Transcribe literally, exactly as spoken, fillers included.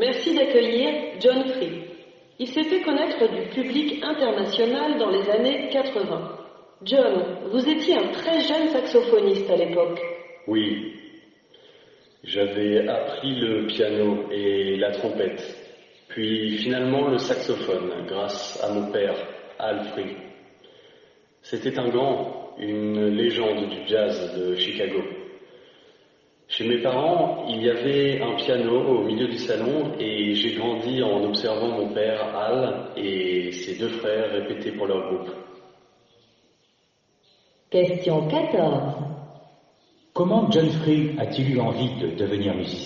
Merci d'accueillir John Free. Il s'est fait connaître du public international dans les années quatre-vingts. John, vous étiez un très jeune saxophoniste à l'époque. Oui, j'avais appris le piano et la trompette, puis finalement le saxophone grâce à mon père, Al Free. C'était un grand, une légende du jazz de Chicago. Chez mes parents, il y avait un piano au milieu du salon et j'ai grandi en observant mon père, Al, et ses deux frères répéter pour leur groupe. Question quatorze. Comment John Free a-t-il eu envie de devenir musicien ?